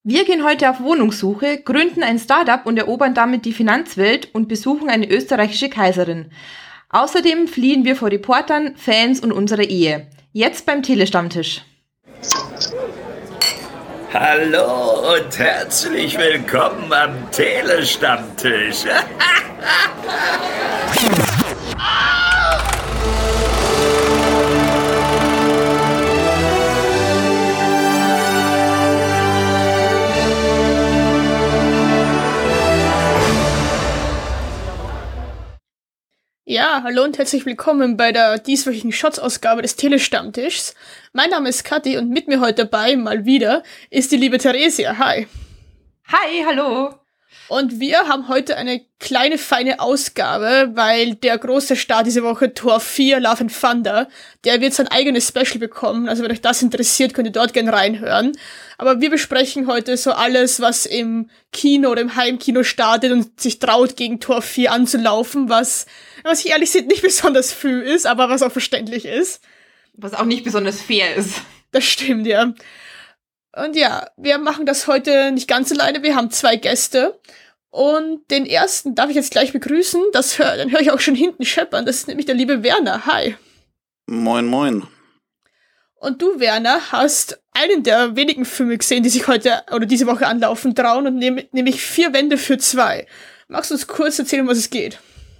Wir gehen heute auf Wohnungssuche, gründen ein Startup und erobern damit die Finanzwelt und besuchen eine österreichische Kaiserin. Außerdem fliehen wir vor Reportern, Fans und unserer Ehe. Jetzt beim Telestammtisch. Hallo und herzlich willkommen am Telestammtisch. Ja, hallo und herzlich willkommen bei der dieswöchigen Shots-Ausgabe des Telestammtischs. Mein Name ist Kathi und mit mir heute dabei, mal wieder, ist die liebe Theresia. Hi. Hi, hallo. Und wir haben heute eine kleine, feine Ausgabe, weil der große Start diese Woche, Tor 4, Love and Thunder, der wird sein eigenes Special bekommen. Also wenn euch das interessiert, könnt ihr dort gerne reinhören. Aber wir besprechen heute so alles, was im Kino oder im Heimkino startet und sich traut, gegen Tor 4 anzulaufen, was ich ehrlich sehe, nicht besonders viel ist, aber was auch verständlich ist. Was auch nicht besonders fair ist. Das stimmt, ja. Und ja, wir machen das heute nicht ganz alleine, wir haben 2 Gäste. Und den ersten darf ich jetzt gleich begrüßen, dann höre ich auch schon hinten scheppern, das ist nämlich der liebe Werner. Hi. Moin, moin. Und du, Werner, hast einen der wenigen Filme gesehen, die sich heute oder diese Woche anlaufen trauen, und nämlich 4 Wände für 2. Magst du uns kurz erzählen, um was es geht?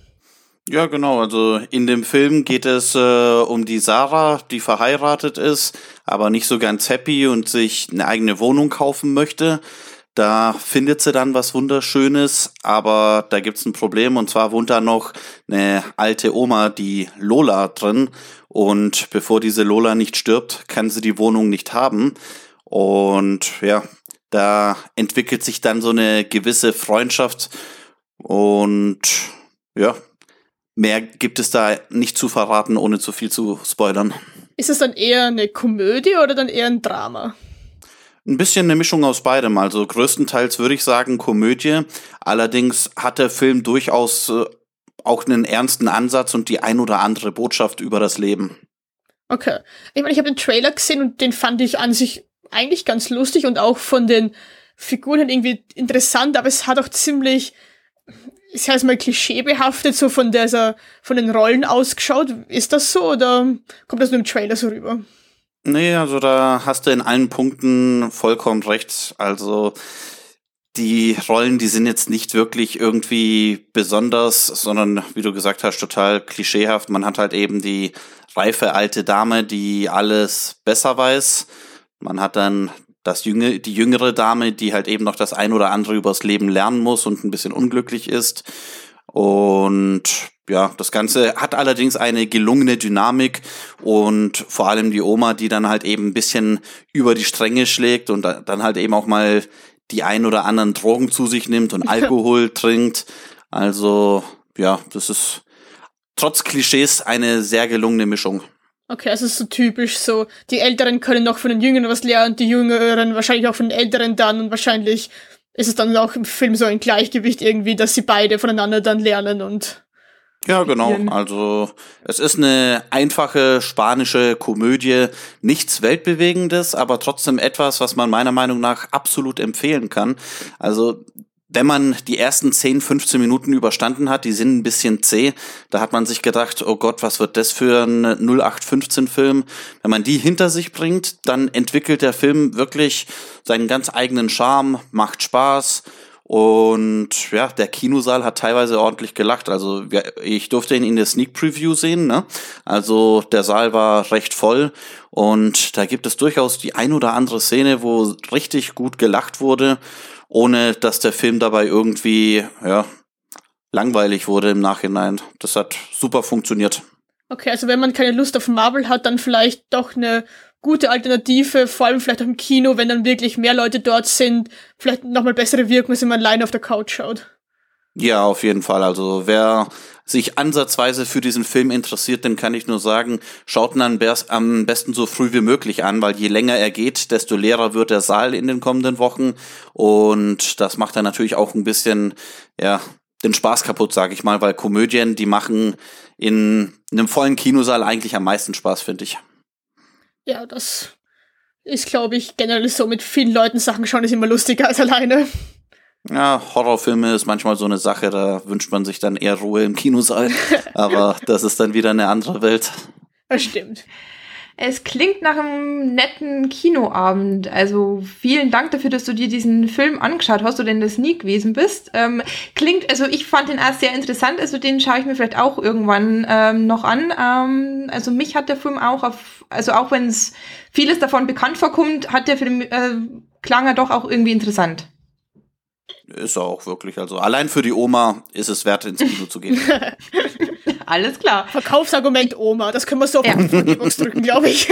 Ja, genau. Also in dem Film geht es um die Sarah, die verheiratet ist, aber nicht so ganz happy und sich eine eigene Wohnung kaufen möchte. Da findet sie dann was Wunderschönes, aber da gibt's ein Problem, und zwar wohnt da noch eine alte Oma, die Lola, drin, und bevor diese Lola nicht stirbt, kann sie die Wohnung nicht haben. Und ja, da entwickelt sich dann so eine gewisse Freundschaft, und ja, mehr gibt es da nicht zu verraten, ohne zu viel zu spoilern. Ist es dann eher eine Komödie oder dann eher ein Drama? Ein bisschen eine Mischung aus beidem, also größtenteils würde ich sagen Komödie. Allerdings hat der Film durchaus auch einen ernsten Ansatz und die ein oder andere Botschaft über das Leben. Okay. Ich meine, ich habe den Trailer gesehen und den fand ich an sich eigentlich ganz lustig und auch von den Figuren halt irgendwie interessant, aber es hat auch ziemlich, ich sag mal, klischeebehaftet so von den Rollen ausgeschaut. Ist das so oder kommt das nur im Trailer so rüber? Nee, also da hast du in allen Punkten vollkommen recht. Also die Rollen, die sind jetzt nicht wirklich irgendwie besonders, sondern, wie du gesagt hast, total klischeehaft. Man hat halt eben die reife alte Dame, die alles besser weiß. Man hat dann die jüngere Dame, die halt eben noch das ein oder andere übers Leben lernen muss und ein bisschen unglücklich ist. Und ja, das Ganze hat allerdings eine gelungene Dynamik, und vor allem die Oma, die dann halt eben ein bisschen über die Stränge schlägt und dann halt eben auch mal die ein oder anderen Drogen zu sich nimmt und Alkohol trinkt. Also ja, das ist trotz Klischees eine sehr gelungene Mischung. Okay, also es ist so typisch so, die Älteren können noch von den Jüngeren was lernen, die Jüngeren wahrscheinlich auch von den Älteren dann, und wahrscheinlich ist es dann auch im Film so ein Gleichgewicht irgendwie, dass sie beide voneinander dann lernen und... Ja, genau. Also es ist eine einfache spanische Komödie, nichts Weltbewegendes, aber trotzdem etwas, was man meiner Meinung nach absolut empfehlen kann. Also wenn man die ersten 10, 15 Minuten überstanden hat, die sind ein bisschen zäh, da hat man sich gedacht, oh Gott, was wird das für ein 0815-Film? Wenn man die hinter sich bringt, dann entwickelt der Film wirklich seinen ganz eigenen Charme, macht Spaß. Und ja, der Kinosaal hat teilweise ordentlich gelacht. Also ich durfte ihn in der Sneak Preview sehen, ne? Also der Saal war recht voll, und da gibt es durchaus die ein oder andere Szene, wo richtig gut gelacht wurde, ohne dass der Film dabei irgendwie langweilig wurde im Nachhinein. Das hat super funktioniert. Okay, also wenn man keine Lust auf Marvel hat, dann vielleicht doch eine gute Alternative, vor allem vielleicht auch im Kino, wenn dann wirklich mehr Leute dort sind, vielleicht nochmal bessere Wirkung, als wenn man alleine auf der Couch schaut. Ja, auf jeden Fall. Also wer sich ansatzweise für diesen Film interessiert, dem kann ich nur sagen, schaut ihn am besten so früh wie möglich an, weil je länger er geht, desto leerer wird der Saal in den kommenden Wochen, und das macht dann natürlich auch ein bisschen, den Spaß kaputt, sage ich mal, weil Komödien, die machen in einem vollen Kinosaal eigentlich am meisten Spaß, finde ich. Ja, das Ist, glaube ich, generell so, mit vielen Leuten Sachen schauen ist immer lustiger als alleine. Ja, Horrorfilme ist manchmal so eine Sache, da wünscht man sich dann eher Ruhe im Kinosaal. Aber das ist dann wieder eine andere Welt. Das stimmt. Es klingt nach einem netten Kinoabend. Also vielen Dank dafür, dass du dir diesen Film angeschaut hast oder in das nie gewesen bist. Also ich fand den auch sehr interessant. Also den schaue ich mir vielleicht auch irgendwann noch an. Also mich hat der Film auch auch wenn es vieles davon bekannt vorkommt, hat der Film klang er doch auch irgendwie interessant. Ist er auch wirklich. Also allein für die Oma ist es wert, ins Kino zu gehen. Alles klar. Verkaufsargument Oma, das können wir so auf die Box drücken, glaube ich.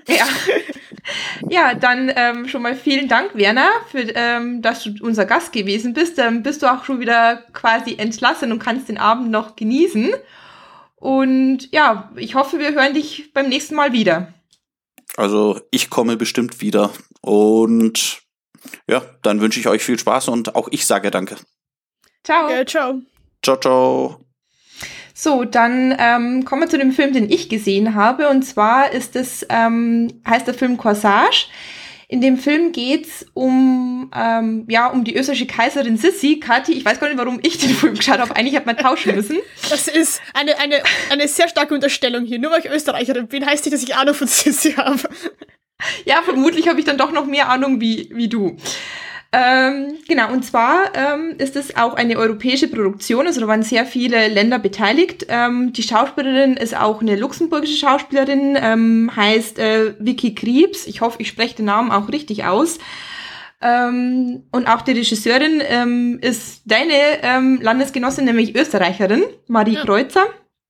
Ja, dann schon mal vielen Dank, Werner, für dass du unser Gast gewesen bist. Bist du auch schon wieder quasi entlassen und kannst den Abend noch genießen. Und ja, ich hoffe, wir hören dich beim nächsten Mal wieder. Also ich komme bestimmt wieder. Und ja, dann wünsche ich euch viel Spaß und auch ich sage danke. Ciao. Ja, ciao. Ciao, ciao. So, dann kommen wir zu dem Film, den ich gesehen habe. Und zwar heißt der Film Corsage. In dem Film geht's um die österreichische Kaiserin Sissi. Kathi, ich weiß gar nicht, warum ich den Film geschaut habe. Eigentlich hätte man tauschen müssen. Das ist eine sehr starke Unterstellung hier. Nur weil ich Österreicherin bin, heißt nicht, dass ich Ahnung von Sissi habe. Ja, vermutlich habe ich dann doch noch mehr Ahnung wie du. Genau, und zwar ist es auch eine europäische Produktion, also da waren sehr viele Länder beteiligt. Die Schauspielerin ist auch eine luxemburgische Schauspielerin, heißt Vicky Kriebs. Ich hoffe, ich spreche den Namen auch richtig aus. Und auch die Regisseurin ist deine Landesgenossin, nämlich Österreicherin, Marie Kreuzer.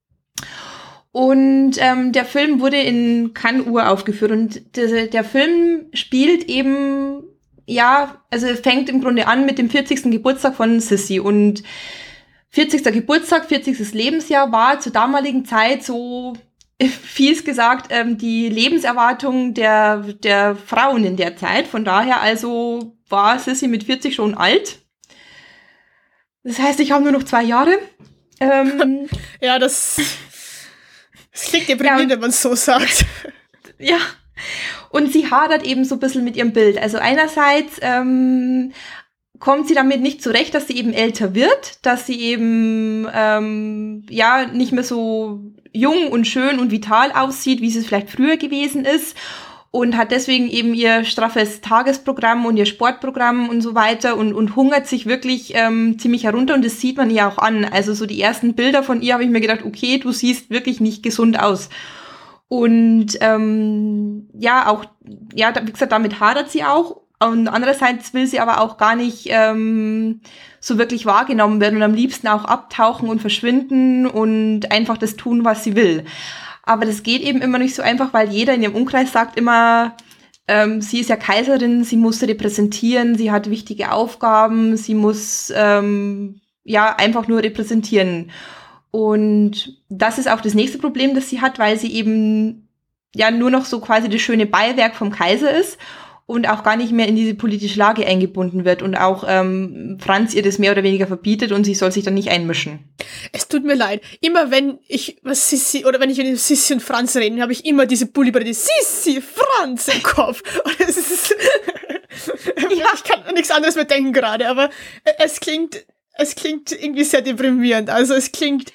Und der Film wurde in Cannes uraufgeführt und der Film spielt eben, fängt im Grunde an mit dem 40. Geburtstag von Sissi. Und 40. Geburtstag, 40. Lebensjahr war zur damaligen Zeit so, fies gesagt, die Lebenserwartung der Frauen in der Zeit. Von daher also war Sissi mit 40 schon alt. Das heißt, ich habe nur noch 2 Jahre. Ja, das klingt deprimierend, wenn man es so sagt. Ja, und sie hadert eben so ein bisschen mit ihrem Bild. Also einerseits kommt sie damit nicht zurecht, dass sie eben älter wird, dass sie eben nicht mehr so jung und schön und vital aussieht, wie sie es vielleicht früher gewesen ist. Und hat deswegen eben ihr straffes Tagesprogramm und ihr Sportprogramm und so weiter und hungert sich wirklich ziemlich herunter und das sieht man ihr auch an. Also so die ersten Bilder von ihr habe ich mir gedacht, okay, du siehst wirklich nicht gesund aus. Und wie gesagt, damit hadert sie auch. Und andererseits will sie aber auch gar nicht so wirklich wahrgenommen werden und am liebsten auch abtauchen und verschwinden und einfach das tun, was sie will. Aber das geht eben immer nicht so einfach, weil jeder in ihrem Umkreis sagt immer, sie ist ja Kaiserin, sie muss repräsentieren, sie hat wichtige Aufgaben, sie muss einfach nur repräsentieren. Und das ist auch das nächste Problem, das sie hat, weil sie eben nur noch so quasi das schöne Beiwerk vom Kaiser ist und auch gar nicht mehr in diese politische Lage eingebunden wird und auch Franz ihr das mehr oder weniger verbietet und sie soll sich dann nicht einmischen. Es tut mir leid. Immer wenn ich über Sissi und Franz rede, habe ich immer diese Bulli-Brille, Sissi, Franz im Kopf. Und es ist ich kann an nichts anderes mehr denken gerade, aber es klingt irgendwie sehr deprimierend. Also es klingt...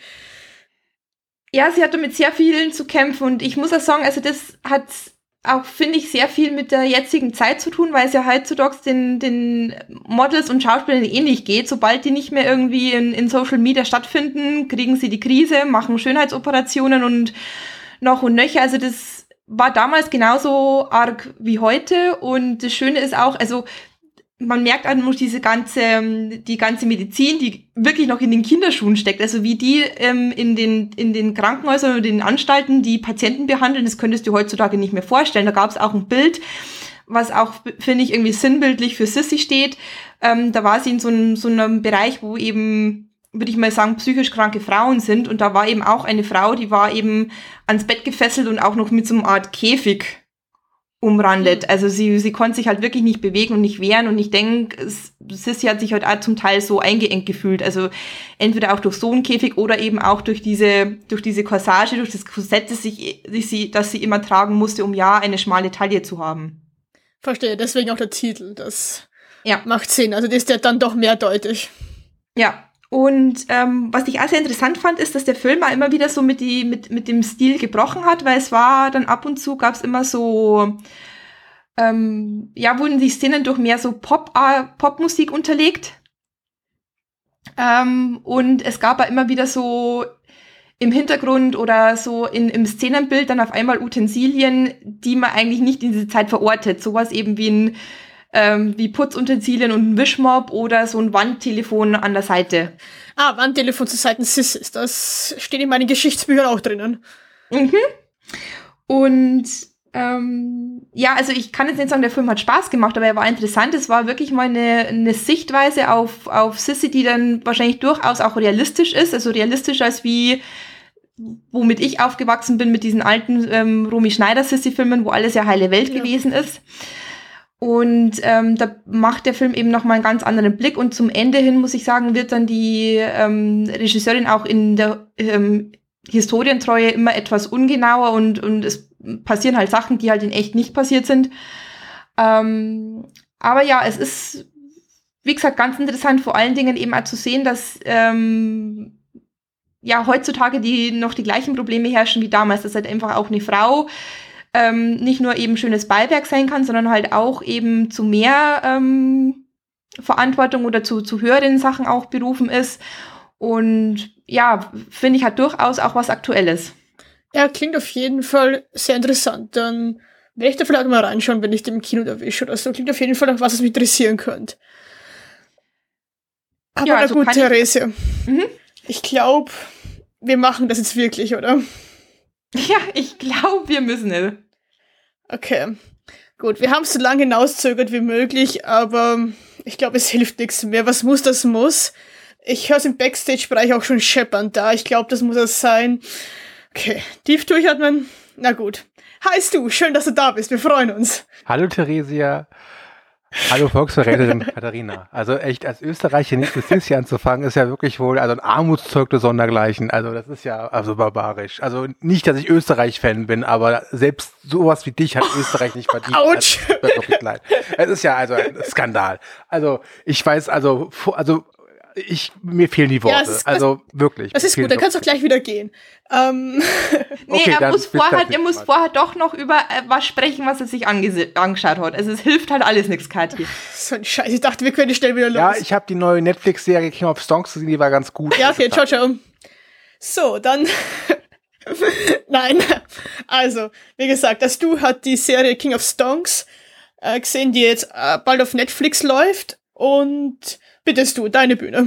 Ja, sie hat damit sehr vielen zu kämpfen und ich muss auch sagen, also das hat auch, finde ich, sehr viel mit der jetzigen Zeit zu tun, weil es ja heutzutage den Models und Schauspielern ähnlich geht. Sobald die nicht mehr irgendwie in Social Media stattfinden, kriegen sie die Krise, machen Schönheitsoperationen und noch und nöcher. Also das war damals genauso arg wie heute und das Schöne ist auch, also man merkt einfach die ganze Medizin, die wirklich noch in den Kinderschuhen steckt. Also wie die in den Krankenhäusern oder den Anstalten die Patienten behandeln, das könntest du heutzutage nicht mehr vorstellen. Da gab es auch ein Bild, was auch, finde ich, irgendwie sinnbildlich für Sissi steht. Da war sie in so einem Bereich, wo eben, würde ich mal sagen, psychisch kranke Frauen sind. Und da war eben auch eine Frau, die war eben ans Bett gefesselt und auch noch mit so einer Art Käfig umrandet. Also sie konnte sich halt wirklich nicht bewegen und nicht wehren und ich denke, Sissi hat sich halt auch zum Teil so eingeengt gefühlt. Also entweder auch durch so einen Käfig oder eben auch durch diese Corsage, durch das Korsett, das sie immer tragen musste, um eine schmale Taille zu haben. Verstehe, deswegen auch der Titel. Das Ja. macht Sinn. Also das ist ja dann doch mehrdeutig. Ja, und was ich auch sehr interessant fand, ist, dass der Film auch immer wieder so mit dem Stil gebrochen hat, weil es war dann ab und zu, gab es immer so, wurden die Szenen durch mehr so Popmusik unterlegt. Und es gab auch immer wieder so im Hintergrund oder so im Szenenbild dann auf einmal Utensilien, die man eigentlich nicht in diese Zeit verortet. Sowas eben wie Putzutensilien und ein Wischmopp oder so ein Wandtelefon an der Seite. Wandtelefon zu Seiten Sissis. Das steht in meinen Geschichtsbüchern auch drinnen. Mhm. Und also ich kann jetzt nicht sagen, der Film hat Spaß gemacht, aber er war interessant. Es war wirklich mal eine Sichtweise auf Sissi, die dann wahrscheinlich durchaus auch realistisch ist. Also realistischer als wie womit ich aufgewachsen bin mit diesen alten Romy Schneider-Sissi-Filmen, wo alles ja heile Welt gewesen ist. Und da macht der Film eben nochmal einen ganz anderen Blick. Und zum Ende hin, muss ich sagen, wird dann die Regisseurin auch in der Historientreue immer etwas ungenauer und es passieren halt Sachen, die halt in echt nicht passiert sind. Aber ja, es ist, wie gesagt, ganz interessant, vor allen Dingen eben auch zu sehen, dass heutzutage noch die gleichen Probleme herrschen wie damals, dass halt einfach auch eine Frau nicht nur eben schönes Beiwerk sein kann, sondern halt auch eben zu mehr Verantwortung oder zu höheren Sachen auch berufen ist. Und ja, finde ich, hat durchaus auch was Aktuelles. Ja, klingt auf jeden Fall sehr interessant. Dann werde ich da vielleicht mal reinschauen, wenn ich den im Kino erwische oder so. Klingt auf jeden Fall nach was mich interessieren könnte. Aber ja, also gut, Therese. Ich glaube, wir machen das jetzt wirklich, oder? Ja, ich glaube, wir müssen es. Okay, gut. Wir haben es so lange hinauszögert wie möglich, aber ich glaube, es hilft nichts mehr. Was muss, das muss. Ich höre es im Backstage-Bereich auch schon scheppern da. Ich glaube, das muss es sein. Okay, tief durchatmen. Na gut. Heißt du, schön, dass du da bist. Wir freuen uns. Hallo, Theresia. Hallo, Volksverräterin Katharina. Also echt, als Österreicher nicht mit Sissi anzufangen, ist ja wirklich wohl ein Armutszeugnis sondergleichen. Also das ist ja barbarisch. Also nicht, dass ich Österreich-Fan bin, aber selbst sowas wie dich hat Österreich nicht verdient. Autsch! Also, wirklich leid. Es ist ja also ein Skandal. Also ich weiß, mir fehlen die Worte. Ja, also wirklich. Das ist gut, dann kannst du auch gleich wieder gehen. Okay, er muss vorher doch noch über was sprechen, was er sich angeschaut hat. Also es hilft halt alles nichts, Kathi. So ein Scheiß, ich dachte, wir können schnell wieder los. Ja, ich habe die neue Netflix-Serie King of Songs gesehen, die war ganz gut. Ja, okay, ciao. So, dann nein, also, wie gesagt, das Du hat die Serie King of Songs gesehen, die jetzt bald auf Netflix läuft und bittest du, deine Bühne.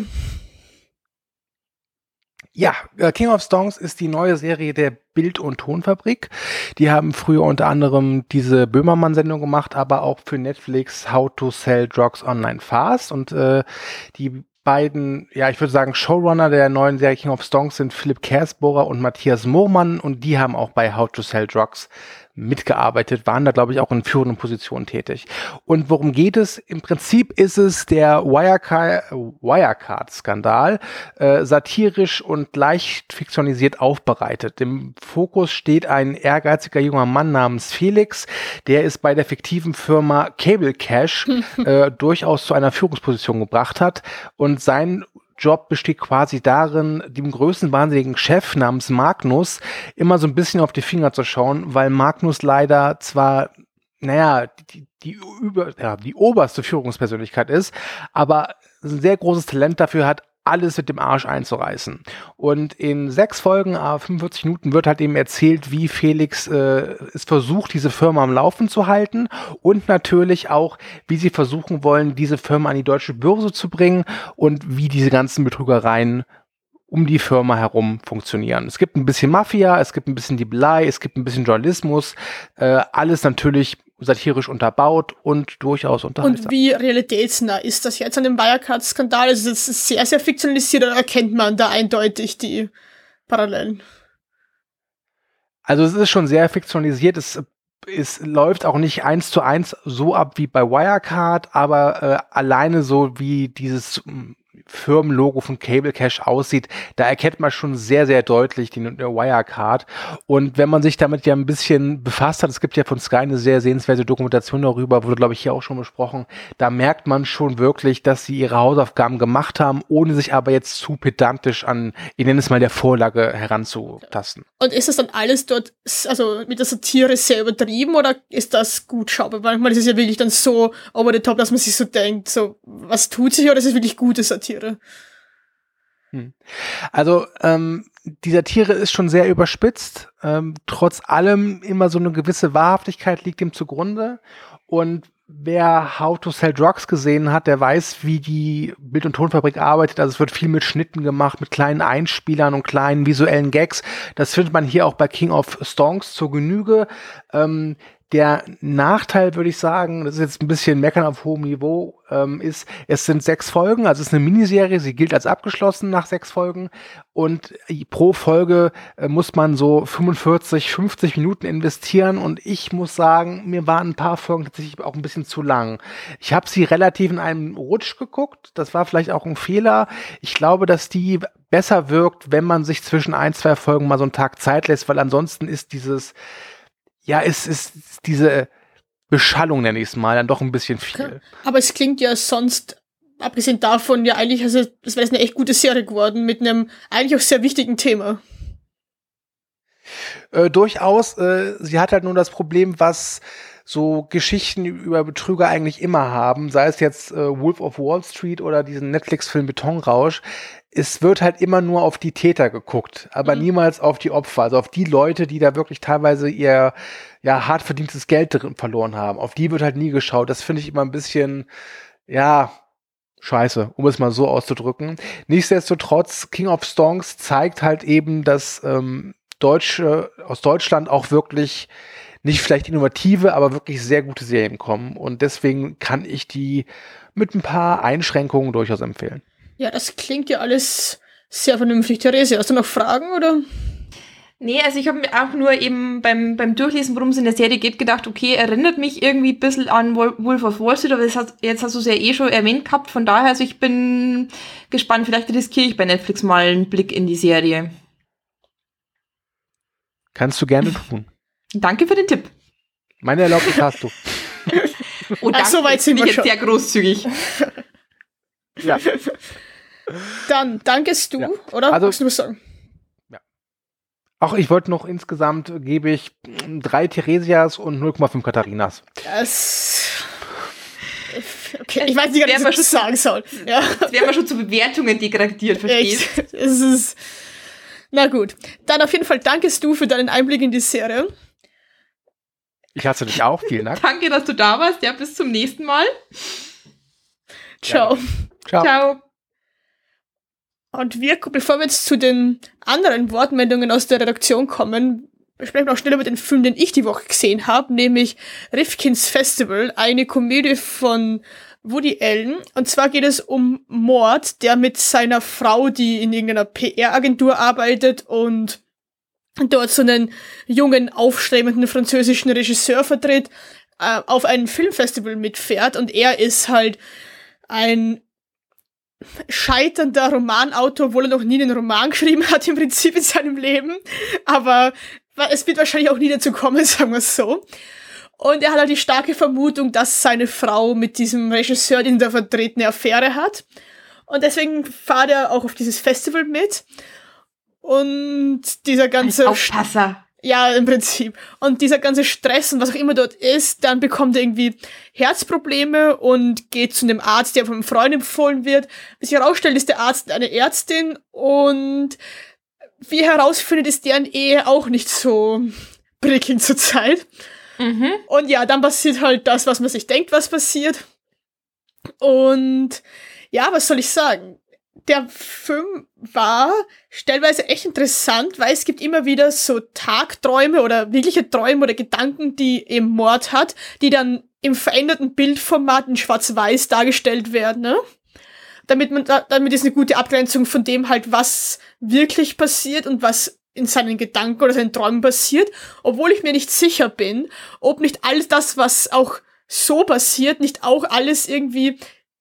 Ja, King of Songs ist die neue Serie der Bild- und Tonfabrik. Die haben früher unter anderem diese Böhmermann-Sendung gemacht, aber auch für Netflix How to Sell Drugs Online Fast. Und die beiden, ja, ich würde sagen, Showrunner der neuen Serie King of Songs sind Philipp Kersbohrer und Matthias Mohrmann. Und die haben auch bei How to Sell Drugs mitgearbeitet, waren da, glaube ich, auch in führenden Positionen tätig. Und worum geht es? Im Prinzip ist es der Wirecard-Skandal, satirisch und leicht fiktionalisiert aufbereitet. Im Fokus steht ein ehrgeiziger junger Mann namens Felix, der es bei der fiktiven Firma Cable Cash durchaus zu einer Führungsposition gebracht hat und sein Job besteht quasi darin, dem größenwahnsinnigen Chef namens Magnus immer so ein bisschen auf die Finger zu schauen, weil Magnus leider zwar, die oberste Führungspersönlichkeit ist, aber ein sehr großes Talent dafür hat, alles mit dem Arsch einzureißen. Und in 6 Folgen, 45 Minuten wird halt eben erzählt, wie Felix es versucht, diese Firma am Laufen zu halten und natürlich auch, wie sie versuchen wollen, diese Firma an die deutsche Börse zu bringen und wie diese ganzen Betrügereien um die Firma herum funktionieren. Es gibt ein bisschen Mafia, es gibt ein bisschen Diebelei, es gibt ein bisschen Journalismus, alles natürlich satirisch unterbaut und durchaus unterhaltsam. Und wie realitätsnah ist das jetzt an dem Wirecard-Skandal? Also das ist sehr, sehr fiktionalisiert, oder erkennt man da eindeutig die Parallelen? Also es ist schon sehr fiktionalisiert, es läuft auch nicht 1:1 so ab wie bei Wirecard, aber alleine so wie dieses Firmenlogo von Cable Cash aussieht, da erkennt man schon sehr, sehr deutlich die Wirecard. Und wenn man sich damit ja ein bisschen befasst hat, es gibt ja von Sky eine sehr sehenswerte Dokumentation darüber, wurde, glaube ich, hier auch schon besprochen, da merkt man schon wirklich, dass sie ihre Hausaufgaben gemacht haben, ohne sich aber jetzt zu pedantisch an, ich nenne es mal, der Vorlage heranzutasten. Und ist das dann alles dort, also mit der Satire sehr übertrieben oder ist das gut schaubar? Manchmal ist es ja wirklich dann so over the top, dass man sich so denkt, so, was tut sich, oder ist es wirklich gute Satire? Also, die Satire ist schon sehr überspitzt. Trotz allem immer so eine gewisse Wahrhaftigkeit liegt ihm zugrunde. Und wer How to Sell Drugs gesehen hat, der weiß, wie die Bild- und Tonfabrik arbeitet. Also es wird viel mit Schnitten gemacht, mit kleinen Einspielern und kleinen visuellen Gags. Das findet man hier auch bei King of Stonks zur Genüge. Der Nachteil, würde ich sagen, das ist jetzt ein bisschen meckern auf hohem Niveau, ist, es sind 6 Folgen, also es ist eine Miniserie, sie gilt als abgeschlossen nach 6 Folgen und pro Folge muss man so 45, 50 Minuten investieren und ich muss sagen, mir waren ein paar Folgen tatsächlich auch ein bisschen zu lang. Ich habe sie relativ in einem Rutsch geguckt, das war vielleicht auch ein Fehler. Ich glaube, dass die besser wirkt, wenn man sich zwischen 1, 2 Folgen mal so einen Tag Zeit lässt, weil ansonsten ist es ist diese Beschallung, nenne ich es mal, dann doch ein bisschen viel. Okay. Aber es klingt ja sonst, abgesehen davon, ja eigentlich, also es wäre eine echt gute Serie geworden, mit einem eigentlich auch sehr wichtigen Thema. Durchaus. Sie hat halt nur das Problem, was so Geschichten über Betrüger eigentlich immer haben, sei es jetzt Wolf of Wall Street oder diesen Netflix-Film Betonrausch. Es wird halt immer nur auf die Täter geguckt, aber niemals auf die Opfer, also auf die Leute, die da wirklich teilweise ihr hart verdientes Geld drin verloren haben. Auf die wird halt nie geschaut. Das finde ich immer ein bisschen, scheiße, um es mal so auszudrücken. Nichtsdestotrotz, King of Stonks zeigt halt eben, dass Deutsche aus Deutschland auch wirklich nicht vielleicht innovative, aber wirklich sehr gute Serien kommen. Und deswegen kann ich die mit ein paar Einschränkungen durchaus empfehlen. Ja, das klingt ja alles sehr vernünftig. Therese, hast du noch Fragen, oder? Nee, also ich habe mir auch nur eben beim Durchlesen, worum es in der Serie geht, gedacht, okay, erinnert mich irgendwie ein bisschen an Wolf of Wall Street, aber jetzt hast du es ja schon erwähnt gehabt, von daher, also ich bin gespannt, vielleicht riskiere ich bei Netflix mal einen Blick in die Serie. Kannst du gerne tun. Danke für den Tipp. Meine Erlaubnis hast du. Oh, danke, so weit sind wir jetzt schon. Sehr großzügig. Ja. Dann dankest du, Ja. oder? Also, magst du was sagen? Ach, ich wollte noch insgesamt, gebe ich 3 Theresias und 0,5 Katharinas. Okay, ich weiß nicht, was ich das sagen soll. Ja. Jetzt werden wir schon zu Bewertungen degradiert, verstehst du? Es ist... Na gut, dann auf jeden Fall dankest du für deinen Einblick in die Serie. Ich hasse dich auch, vielen Dank. Danke, dass du da warst. Ja, bis zum nächsten Mal. Ciao. Ciao. Ciao. Und bevor wir jetzt zu den anderen Wortmeldungen aus der Redaktion kommen, sprechen wir auch schnell über den Film, den ich die Woche gesehen habe, nämlich Rifkin's Festival, eine Komödie von Woody Allen. Und zwar geht es um Mord, der mit seiner Frau, die in irgendeiner PR-Agentur arbeitet und dort so einen jungen, aufstrebenden französischen Regisseur vertritt, auf ein Filmfestival mitfährt. Und er ist halt ein scheiternder Romanautor, obwohl er noch nie einen Roman geschrieben hat, im Prinzip in seinem Leben. Aber es wird wahrscheinlich auch nie dazu kommen, sagen wir es so. Und er hat halt die starke Vermutung, dass seine Frau mit diesem Regisseur, den er vertritt, eine Affäre hat. Und deswegen fährt er auch auf dieses Festival mit. Und dieser ganze... Aufpasser. Ja, im Prinzip. Und dieser ganze Stress und was auch immer dort ist, dann bekommt er irgendwie Herzprobleme und geht zu einem Arzt, der von einem Freund empfohlen wird. Bis sich herausstellt, ist der Arzt eine Ärztin und wie er herausfindet, ist deren Ehe auch nicht so prickelnd zur Zeit. Mhm. Und ja, dann passiert halt das, was man sich denkt, was passiert. Und ja, was soll ich sagen? Der Film war stellenweise echt interessant, weil es gibt immer wieder so Tagträume oder wirkliche Träume oder Gedanken, die im Mord hat, die dann im veränderten Bildformat in Schwarz-Weiß dargestellt werden, ne? Damit ist eine gute Abgrenzung von dem halt, was wirklich passiert und was in seinen Gedanken oder seinen Träumen passiert, obwohl ich mir nicht sicher bin, ob nicht alles das, was auch so passiert, nicht auch alles irgendwie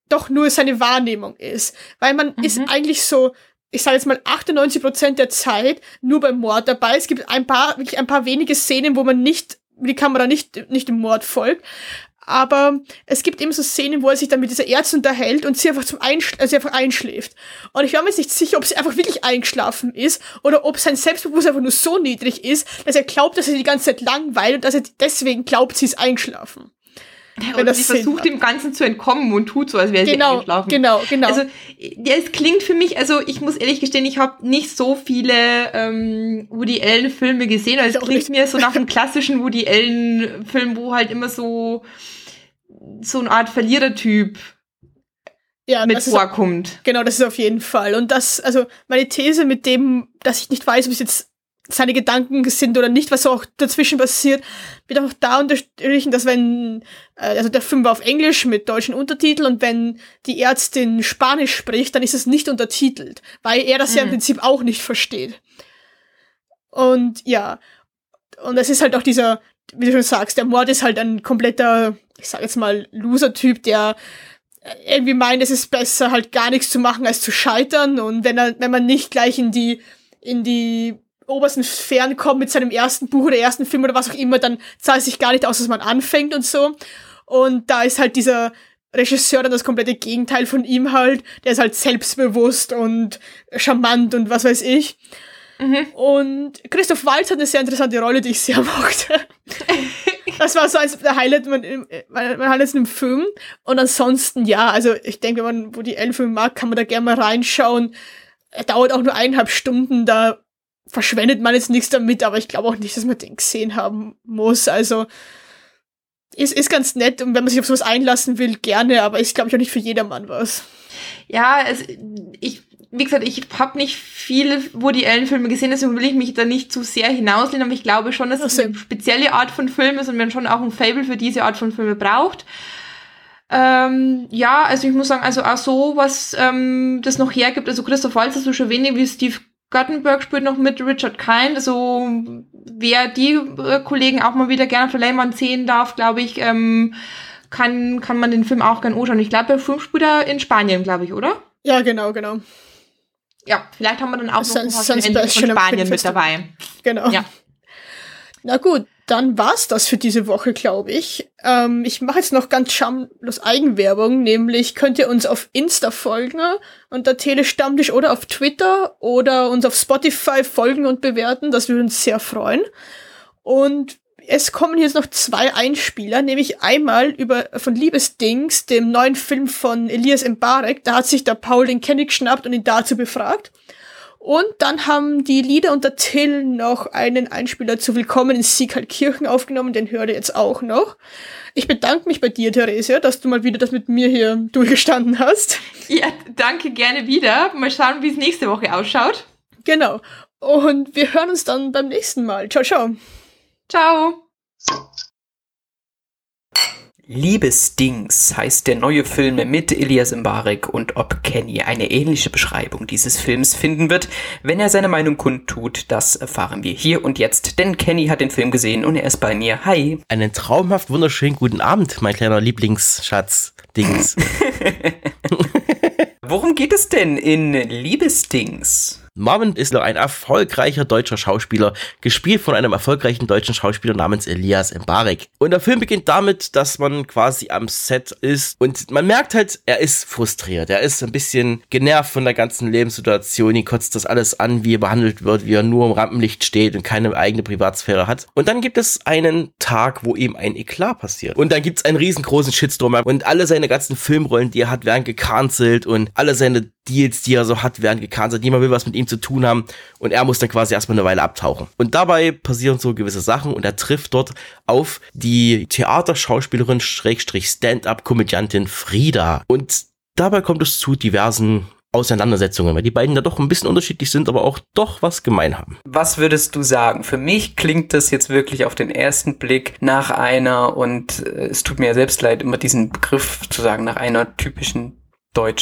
doch nur seine Wahrnehmung ist. Weil man ist eigentlich so, ich sage jetzt mal 98% der Zeit nur beim Mord dabei. Es gibt wirklich ein paar wenige Szenen, wo man die Kamera nicht dem Mord folgt. Aber es gibt eben so Szenen, wo er sich dann mit dieser Ärztin unterhält und sie einfach einfach einschläft. Und ich war mir jetzt nicht sicher, ob sie einfach wirklich eingeschlafen ist oder ob sein Selbstbewusstsein einfach nur so niedrig ist, dass er glaubt, dass er die ganze Zeit langweilt und dass er deswegen glaubt, sie ist eingeschlafen. Oder sie versucht dem Ganzen zu entkommen und tut so, als wäre sie eingeschlafen. Genau. Also, ja, es klingt für mich, also ich muss ehrlich gestehen, ich habe nicht so viele Woody Allen-Filme gesehen. Also es klingt mir so nach einem klassischen Woody Allen-Film, wo halt immer so eine Art Verlierertyp mit vorkommt. Genau, das ist auf jeden Fall. Und meine These mit dem, dass ich nicht weiß, ob es jetzt seine Gedanken sind oder nicht, was so auch dazwischen passiert, wird auch da unterstrichen, dass wenn, der Film war auf Englisch mit deutschen Untertiteln und wenn die Ärztin Spanisch spricht, dann ist es nicht untertitelt, weil er das ja im Prinzip auch nicht versteht. Und ja, und es ist halt auch dieser, wie du schon sagst, der Mord ist halt ein kompletter, ich sag jetzt mal, Loser-Typ, der irgendwie meint, es ist besser, halt gar nichts zu machen, als zu scheitern. Und wenn man nicht gleich in die obersten Sphären kommt mit seinem ersten Buch oder ersten Film oder was auch immer, dann zahlt es sich gar nicht aus, dass man anfängt und so. Und da ist halt dieser Regisseur dann das komplette Gegenteil von ihm halt. Der ist halt selbstbewusst und charmant und was weiß ich. Und Christoph Waltz hat eine sehr interessante Rolle, die ich sehr mochte. Das war so eins der Highlights in dem Film. Und ansonsten, ja, also ich denke, wenn man Woody Allen-Film mag, kann man da gerne mal reinschauen. Er dauert auch nur 1,5 Stunden, da verschwendet man jetzt nichts damit, aber ich glaube auch nicht, dass man den gesehen haben muss. Also ist ganz nett und wenn man sich auf sowas einlassen will, gerne, aber ist, glaube ich, auch nicht für jedermann was. Ja, wie gesagt, ich habe nicht viele Woody Allen-Filme gesehen, deswegen will ich mich da nicht zu sehr hinauslehnen, aber ich glaube schon, dass es eine spezielle Art von Film ist und man schon auch ein Faible für diese Art von Filme braucht. Ja, also ich muss sagen, also auch so, was das noch hergibt, also Christoph Waltz hast du schon wenig, wie Steve Guttenberg spielt noch mit Richard Kind, also wer die Kollegen auch mal wieder gerne auf der Leinwand sehen darf, glaube ich, kann man den Film auch gerne anschauen. Ich glaube, der Film spielt er in Spanien, glaube ich, oder? Ja, genau. Ja, vielleicht haben wir dann auch noch ein paar von Spanien mit dabei. Genau. Ja. Na gut, dann war's das für diese Woche, glaube ich. Ich mache jetzt noch ganz schamlos Eigenwerbung, nämlich könnt ihr uns auf Insta folgen unter Telestammtisch oder auf Twitter oder uns auf Spotify folgen und bewerten. Das würde uns sehr freuen. Und es kommen jetzt noch 2 Einspieler, nämlich einmal von Liebesdings, dem neuen Film von Elias Mbarek. Da hat sich der Paul den Kenny geschnappt und ihn dazu befragt. Und dann haben die Lieder und der Till noch einen Einspieler zu Willkommen in Sieghaltkirchen aufgenommen, den hört ihr jetzt auch noch. Ich bedanke mich bei dir, Theresia, dass du mal wieder das mit mir hier durchgestanden hast. Ja, danke, gerne wieder. Mal schauen, wie es nächste Woche ausschaut. Genau. Und wir hören uns dann beim nächsten Mal. Ciao, ciao. Ciao. Liebesdings heißt der neue Film mit Elias Mbarek und ob Kenny eine ähnliche Beschreibung dieses Films finden wird, wenn er seine Meinung kundtut, das erfahren wir hier und jetzt, denn Kenny hat den Film gesehen und er ist bei mir. Hi. Einen traumhaft wunderschönen guten Abend, mein kleiner Lieblingsschatz-Dings. Worum geht es denn in Liebesdings? Marvin ist ein erfolgreicher deutscher Schauspieler, gespielt von einem erfolgreichen deutschen Schauspieler namens Elias Mbarek. Und der Film beginnt damit, dass man quasi am Set ist und man merkt halt, er ist frustriert. Er ist ein bisschen genervt von der ganzen Lebenssituation. Ihn kotzt das alles an, wie er behandelt wird, wie er nur im Rampenlicht steht und keine eigene Privatsphäre hat. Und dann gibt es einen Tag, wo ihm ein Eklat passiert. Und dann gibt es einen riesengroßen Shitstorm und alle seine ganzen Filmrollen, die er hat, werden gecancelt und alle seine Deals, die er so hat, werden gecancelt. Niemand will was mit ihm zu tun haben und er muss dann quasi erstmal eine Weile abtauchen. Und dabei passieren so gewisse Sachen und er trifft dort auf die Theaterschauspielerin Stand-up-Komödiantin Frida. Und dabei kommt es zu diversen Auseinandersetzungen, weil die beiden da doch ein bisschen unterschiedlich sind, aber auch doch was gemein haben. Was würdest du sagen? Für mich klingt das jetzt wirklich auf den ersten Blick nach einer, und es tut mir ja selbst leid, immer diesen Begriff zu sagen, nach einer typischen deutschen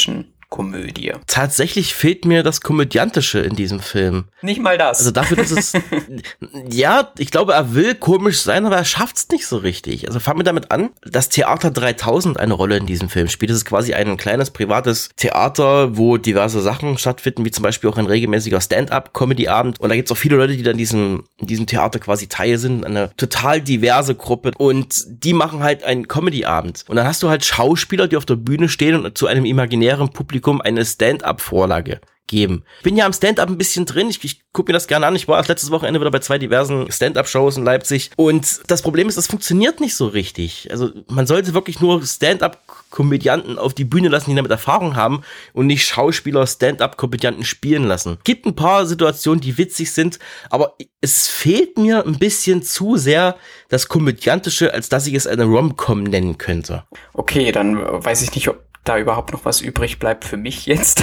Komödie. Tatsächlich fehlt mir das Komödiantische in diesem Film. Nicht mal das. Also dafür, dass es, ja, ich glaube, er will komisch sein, aber er schafft es nicht so richtig. Also fangen wir damit an, dass Theater 3000 eine Rolle in diesem Film spielt. Das ist quasi ein kleines privates Theater, wo diverse Sachen stattfinden, wie zum Beispiel auch ein regelmäßiger Stand-up-Comedy-Abend. Und da gibt es auch viele Leute, die dann in diesem Theater quasi Teil sind. Eine total diverse Gruppe. Und die machen halt einen Comedy-Abend. Und dann hast du halt Schauspieler, die auf der Bühne stehen und zu einem imaginären Publikum eine Stand-up-Vorlage geben. Ich bin ja am Stand-up ein bisschen drin, ich gucke mir das gerne an. Ich war letztes Wochenende wieder bei 2 diversen Stand-up-Shows in Leipzig und das Problem ist, das funktioniert nicht so richtig. Also man sollte wirklich nur Stand-up-Komödianten auf die Bühne lassen, die damit Erfahrung haben und nicht Schauspieler Stand-up-Komödianten spielen lassen. Gibt ein paar Situationen, die witzig sind, aber es fehlt mir ein bisschen zu sehr das Komödiantische, als dass ich es eine Rom-Com nennen könnte. Okay, dann weiß ich nicht, ob da überhaupt noch was übrig bleibt für mich jetzt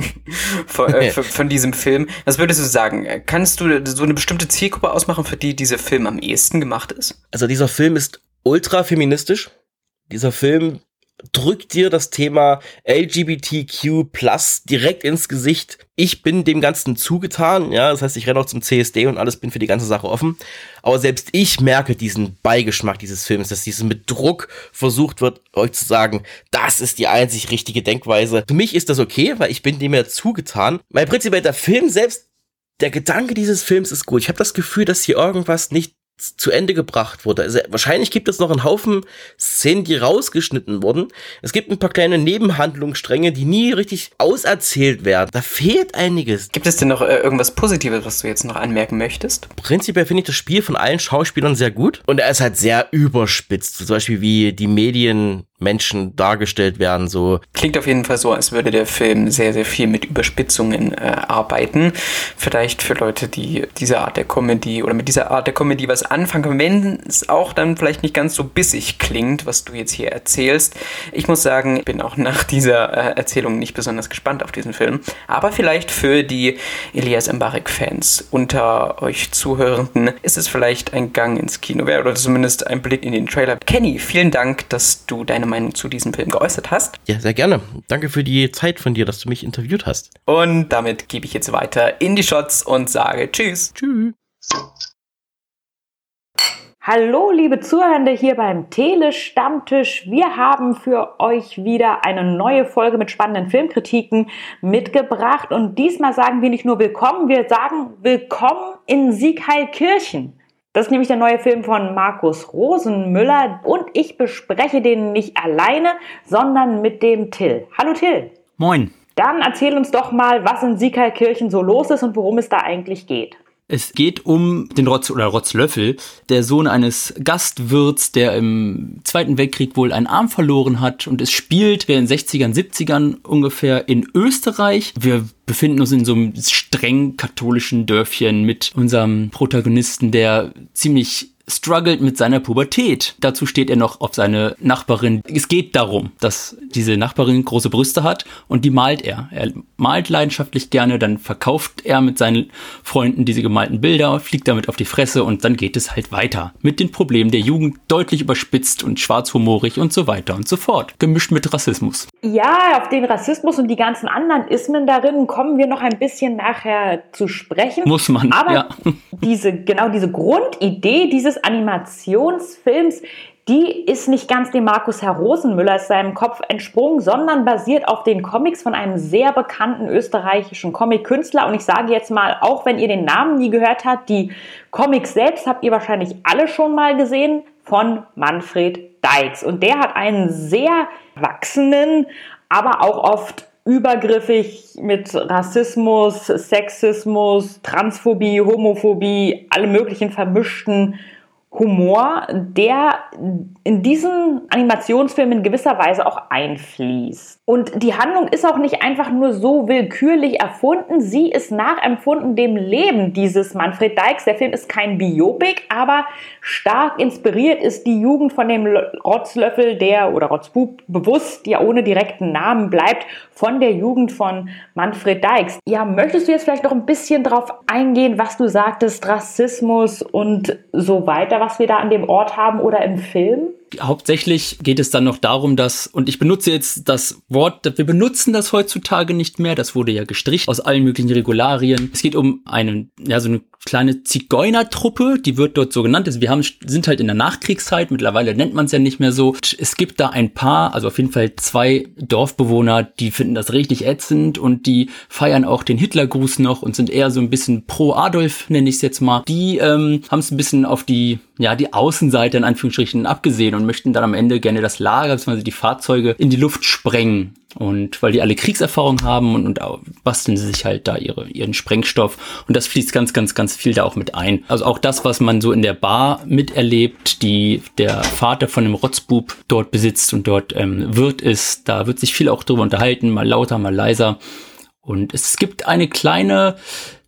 von diesem Film. Was würdest du sagen? Kannst du so eine bestimmte Zielgruppe ausmachen, für die dieser Film am ehesten gemacht ist? Also dieser Film ist ultra feministisch. Dieser Film drückt dir das Thema LGBTQ+ direkt ins Gesicht. Ich bin dem Ganzen zugetan, ja, das heißt, ich renne auch zum CSD und alles, bin für die ganze Sache offen. Aber selbst ich merke diesen Beigeschmack dieses Films, dass dieses mit Druck versucht wird, euch zu sagen, das ist die einzig richtige Denkweise. Für mich ist das okay, weil ich bin dem ja zugetan. Weil prinzipiell der Film selbst, der Gedanke dieses Films ist gut. Ich habe das Gefühl, dass hier irgendwas nicht zu Ende gebracht wurde. Also wahrscheinlich gibt es noch einen Haufen Szenen, die rausgeschnitten wurden. Es gibt ein paar kleine Nebenhandlungsstränge, die nie richtig auserzählt werden. Da fehlt einiges. Gibt es denn noch irgendwas Positives, was du jetzt noch anmerken möchtest? Prinzipiell finde ich das Spiel von allen Schauspielern sehr gut. Und er ist halt sehr überspitzt. Zum Beispiel wie die Medienmenschen dargestellt werden. So. Klingt auf jeden Fall so, als würde der Film sehr, sehr viel mit Überspitzungen arbeiten. Vielleicht für Leute, die diese Art der Comedy oder mit dieser Art der Comedy was anfangen, wenn es auch dann vielleicht nicht ganz so bissig klingt, was du jetzt hier erzählst. Ich muss sagen, ich bin auch nach dieser Erzählung nicht besonders gespannt auf diesen Film. Aber vielleicht für die Elias Mbarek-Fans unter euch Zuhörenden ist es vielleicht ein Gang ins Kino wert oder zumindest ein Blick in den Trailer. Kenny, vielen Dank, dass du deine Meinung zu diesem Film geäußert hast. Ja, sehr gerne. Danke für die Zeit von dir, dass du mich interviewt hast. Und damit gebe ich jetzt weiter in die Shots und sage Tschüss. Tschüss. Hallo, liebe Zuhörende hier beim Tele-Stammtisch. Wir haben für euch wieder eine neue Folge mit spannenden Filmkritiken mitgebracht. Und diesmal sagen wir nicht nur willkommen, wir sagen willkommen in Siegheilkirchen. Das ist nämlich der neue Film von Markus Rosenmüller. Und ich bespreche den nicht alleine, sondern mit dem Till. Hallo Till. Moin. Dann erzähl uns doch mal, was in Siegheilkirchen so los ist und worum es da eigentlich geht. Es geht um den Rotzlöffel, der Sohn eines Gastwirts, der im Zweiten Weltkrieg wohl einen Arm verloren hat. Und es spielt in den 60ern, 70ern ungefähr in Österreich. Wir befinden uns in so einem streng katholischen Dörfchen mit unserem Protagonisten, der ziemlich struggelt mit seiner Pubertät. Dazu steht er noch auf seine Nachbarin. Es geht darum, dass diese Nachbarin große Brüste hat und die malt er. Er malt leidenschaftlich gerne, dann verkauft er mit seinen Freunden diese gemalten Bilder, fliegt damit auf die Fresse und dann geht es halt weiter. Mit den Problemen der Jugend, deutlich überspitzt und schwarzhumorig und so weiter und so fort. Gemischt mit Rassismus. Ja, auf den Rassismus und die ganzen anderen Ismen darin kommen wir noch ein bisschen nachher zu sprechen. Muss man, aber ja. diese Grundidee dieses Animationsfilms, die ist nicht ganz dem Markus Herr Rosenmüller aus seinem Kopf entsprungen, sondern basiert auf den Comics von einem sehr bekannten österreichischen Comic-Künstler. Und ich sage jetzt mal, auch wenn ihr den Namen nie gehört habt, die Comics selbst habt ihr wahrscheinlich alle schon mal gesehen, von Manfred Dykes. Und der hat einen sehr wachsenden, aber auch oft übergriffig mit Rassismus, Sexismus, Transphobie, Homophobie, alle möglichen vermischten Humor, der in diesen Animationsfilmen in gewisser Weise auch einfließt. Und die Handlung ist auch nicht einfach nur so willkürlich erfunden, sie ist nachempfunden dem Leben dieses Manfred Dykes. Der Film ist kein Biopic, aber stark inspiriert ist die Jugend von dem Rotzlöffel, oder Rotzbub, bewusst, ja ohne direkten Namen bleibt, von der Jugend von Manfred Dykes. Ja, möchtest du jetzt vielleicht noch ein bisschen drauf eingehen, was du sagtest, Rassismus und so weiter, was wir da an dem Ort haben oder im Film? Hauptsächlich geht es dann noch darum, dass, und ich benutze jetzt das Wort, wir benutzen das heutzutage nicht mehr, das wurde ja gestrichen aus allen möglichen Regularien. Es geht um so eine kleine Zigeunertruppe, die wird dort so genannt. Also sind halt in der Nachkriegszeit, mittlerweile nennt man es ja nicht mehr so. Es gibt da ein paar, also auf jeden Fall 2 Dorfbewohner, die finden das richtig ätzend und die feiern auch den Hitlergruß noch und sind eher so ein bisschen pro Adolf, nenne ich es jetzt mal. Die haben es ein bisschen auf die Außenseite in Anführungsstrichen abgesehen und möchten dann am Ende gerne das Lager bzw. die Fahrzeuge in die Luft sprengen. Und weil die alle Kriegserfahrung haben und basteln sie sich halt da ihren Sprengstoff. Und das fließt ganz, ganz, ganz viel da auch mit ein. Also auch das, was man so in der Bar miterlebt, die der Vater von dem Rotzbub dort besitzt und dort Wirt ist, da wird sich viel auch drüber unterhalten, mal lauter, mal leiser. Und es gibt eine kleine,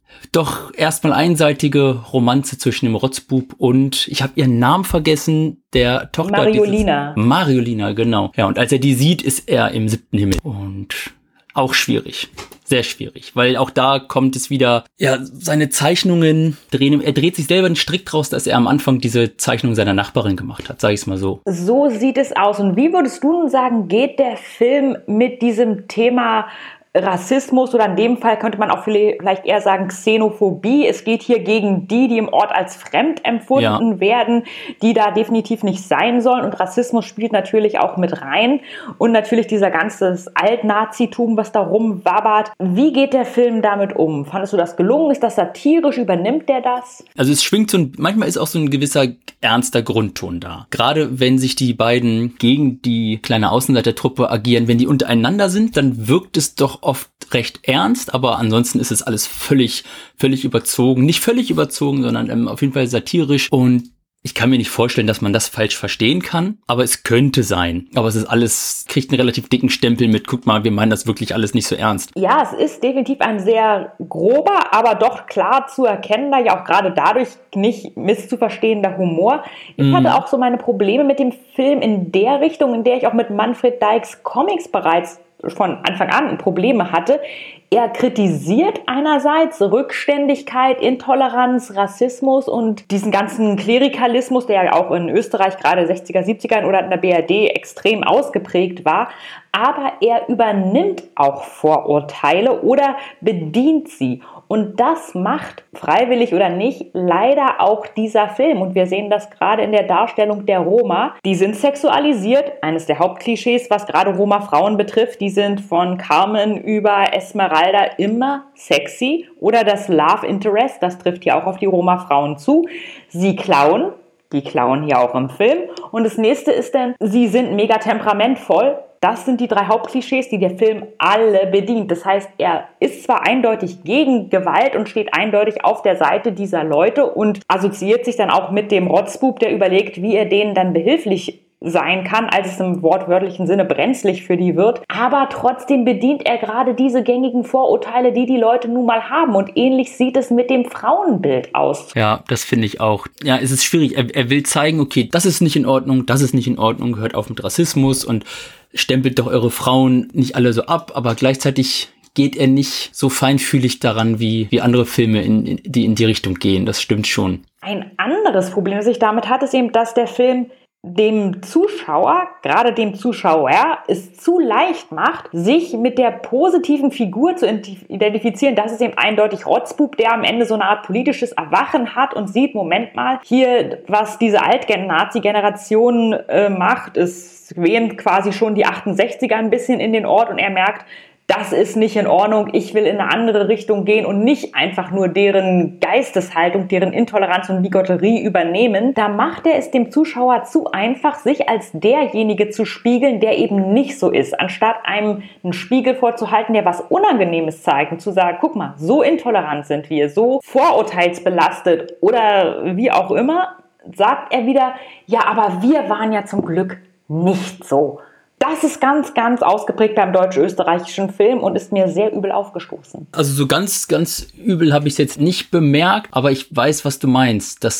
doch erstmal einseitige Romanze zwischen dem Rotzbub und, ich habe ihren Namen vergessen, der Tochter. Mariolina, genau. Ja, und als er die sieht, ist er im 7. Himmel. Und auch schwierig. Sehr schwierig. Weil auch da kommt es wieder, seine Zeichnungen drehen, er dreht sich selber einen Strick draus, dass er am Anfang diese Zeichnung seiner Nachbarin gemacht hat, sag ich es mal so. So sieht es aus. Und wie würdest du nun sagen, geht der Film mit diesem Thema Rassismus oder in dem Fall könnte man auch vielleicht eher sagen Xenophobie. Es geht hier gegen die im Ort als fremd empfunden werden, die da definitiv nicht sein sollen. Und Rassismus spielt natürlich auch mit rein. Und natürlich dieser ganze Altnazitum, was da rumwabbert. Wie geht der Film damit um? Fandest du das gelungen? Ist das satirisch? Übernimmt der das? Also es schwingt manchmal ist auch so ein gewisser ernster Grundton da. Gerade wenn sich die beiden gegen die kleine Außenseitertruppe agieren, wenn die untereinander sind, dann wirkt es doch oft recht ernst, aber ansonsten ist es alles völlig überzogen. Nicht völlig überzogen, sondern auf jeden Fall satirisch und ich kann mir nicht vorstellen, dass man das falsch verstehen kann, aber es könnte sein. Aber es ist alles, kriegt einen relativ dicken Stempel mit, guck mal, wir meinen das wirklich alles nicht so ernst. Ja, es ist definitiv ein sehr grober, aber doch klar zu erkennender, ja auch gerade dadurch nicht misszuverstehender Humor. Ich hatte auch so meine Probleme mit dem Film in der Richtung, in der ich auch mit Manfred Dykes Comics bereits von Anfang an Probleme hatte. Er kritisiert einerseits Rückständigkeit, Intoleranz, Rassismus und diesen ganzen Klerikalismus, der ja auch in Österreich gerade 60er, 70ern oder in der BRD extrem ausgeprägt war. Aber er übernimmt auch Vorurteile oder bedient sie. Und das macht, freiwillig oder nicht, leider auch dieser Film. Und wir sehen das gerade in der Darstellung der Roma. Die sind sexualisiert, eines der Hauptklischees, was gerade Roma-Frauen betrifft. Die sind von Carmen über Esmeralda immer sexy. Oder das Love Interest, das trifft ja auch auf die Roma-Frauen zu. Sie klauen. Die klauen hier auch im Film. Und das nächste ist dann, sie sind mega temperamentvoll. Das sind die 3 Hauptklischees, die der Film alle bedient. Das heißt, er ist zwar eindeutig gegen Gewalt und steht eindeutig auf der Seite dieser Leute und assoziiert sich dann auch mit dem Rotzbub, der überlegt, wie er denen dann behilflich sein kann, als es im wortwörtlichen Sinne brenzlig für die wird. Aber trotzdem bedient er gerade diese gängigen Vorurteile, die die Leute nun mal haben. Und ähnlich sieht es mit dem Frauenbild aus. Ja, das finde ich auch. Ja, es ist schwierig. Er will zeigen, okay, das ist nicht in Ordnung, hört auf mit Rassismus und stempelt doch eure Frauen nicht alle so ab, aber gleichzeitig geht er nicht so feinfühlig daran wie andere Filme, die in die Richtung gehen. Das stimmt schon. Ein anderes Problem, das ich damit hatte, ist eben, dass der Film dem Zuschauer, gerade dem Zuschauer, es zu leicht macht, sich mit der positiven Figur zu identifizieren. Das ist eben eindeutig Rotzbub, der am Ende so eine Art politisches Erwachen hat und sieht, Moment mal, hier, was diese Alt-Nazi-Generation macht, es quält quasi schon die 68er ein bisschen in den Ort und er merkt, das ist nicht in Ordnung, ich will in eine andere Richtung gehen und nicht einfach nur deren Geisteshaltung, deren Intoleranz und Bigotterie übernehmen. Da macht er es dem Zuschauer zu einfach, sich als derjenige zu spiegeln, der eben nicht so ist. Anstatt einem einen Spiegel vorzuhalten, der was Unangenehmes zeigt und zu sagen, guck mal, so intolerant sind wir, so vorurteilsbelastet oder wie auch immer, sagt er wieder, ja, aber wir waren ja zum Glück nicht so. Das ist ganz, ganz ausgeprägt beim deutsch-österreichischen Film und ist mir sehr übel aufgestoßen. Also so ganz, ganz übel habe ich es jetzt nicht bemerkt, aber ich weiß, was du meinst, dass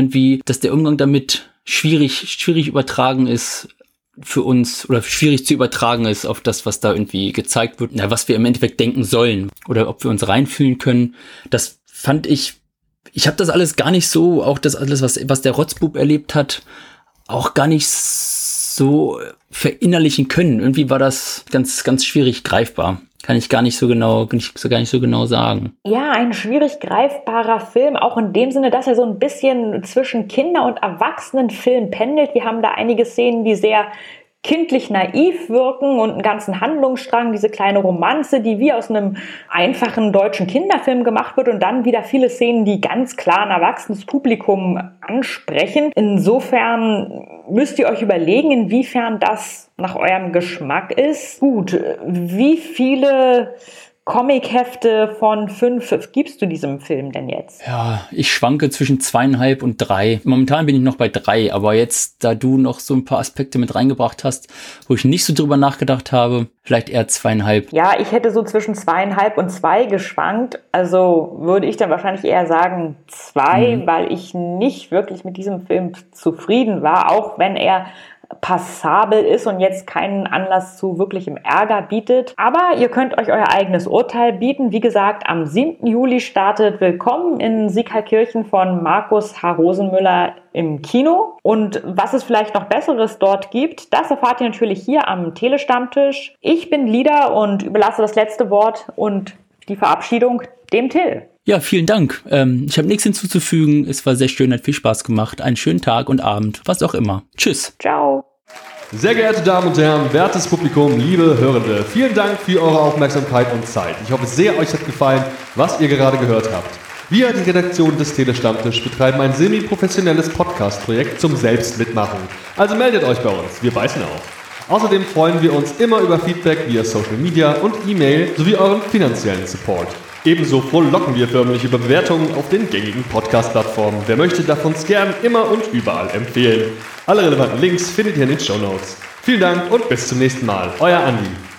der Umgang damit schwierig übertragen ist für uns oder schwierig zu übertragen ist auf das, was da irgendwie gezeigt wird, was wir im Endeffekt denken sollen oder ob wir uns reinfühlen können. Das fand ich habe das alles gar nicht so, auch das alles, was der Rotzbub erlebt hat, auch gar nicht so verinnerlichen können. Irgendwie war das ganz, ganz schwierig greifbar. Kann ich gar nicht so genau sagen. Ja, ein schwierig greifbarer Film, auch in dem Sinne, dass er so ein bisschen zwischen Kinder- und Erwachsenenfilm pendelt. Wir haben da einige Szenen, die sehr kindlich naiv wirken und einen ganzen Handlungsstrang, diese kleine Romanze, die wie aus einem einfachen deutschen Kinderfilm gemacht wird, und dann wieder viele Szenen, die ganz klar ein erwachsenes Publikum ansprechen. Insofern müsst ihr euch überlegen, inwiefern das nach eurem Geschmack ist. Gut, wie viele Comichefte von 5 gibst du diesem Film denn jetzt? Ja, ich schwanke zwischen 2,5 und 3. Momentan bin ich noch bei 3, aber jetzt, da du noch so ein paar Aspekte mit reingebracht hast, wo ich nicht so drüber nachgedacht habe, vielleicht eher 2,5. Ja, ich hätte so zwischen 2,5 und 2 geschwankt. Also würde ich dann wahrscheinlich eher sagen 2, weil ich nicht wirklich mit diesem Film zufrieden war, auch wenn er passabel ist und jetzt keinen Anlass zu wirklichem Ärger bietet. Aber ihr könnt euch euer eigenes Urteil bieten. Wie gesagt, am 7. Juli startet Willkommen in Sieghalkirchen von Markus H. Rosenmüller im Kino. Und was es vielleicht noch Besseres dort gibt, das erfahrt ihr natürlich hier am Telestammtisch. Ich bin Lida und überlasse das letzte Wort und die Verabschiedung dem Till. Ja, vielen Dank. Ich habe nichts hinzuzufügen. Es war sehr schön, hat viel Spaß gemacht. Einen schönen Tag und Abend, was auch immer. Tschüss. Ciao. Sehr geehrte Damen und Herren, wertes Publikum, liebe Hörende, vielen Dank für eure Aufmerksamkeit und Zeit. Ich hoffe sehr, euch hat gefallen, was ihr gerade gehört habt. Wir, die Redaktion des Telestammtisch, betreiben ein semi-professionelles Podcast-Projekt zum Selbstmitmachen. Also meldet euch bei uns, wir beißen auf. Außerdem freuen wir uns immer über Feedback via Social Media und E-Mail sowie euren finanziellen Support. Ebenso frohlocken wir förmlich über Bewertungen auf den gängigen Podcast-Plattformen. Wer möchte, darf uns gern immer und überall empfehlen. Alle relevanten Links findet ihr in den Shownotes. Vielen Dank und bis zum nächsten Mal. Euer Andi.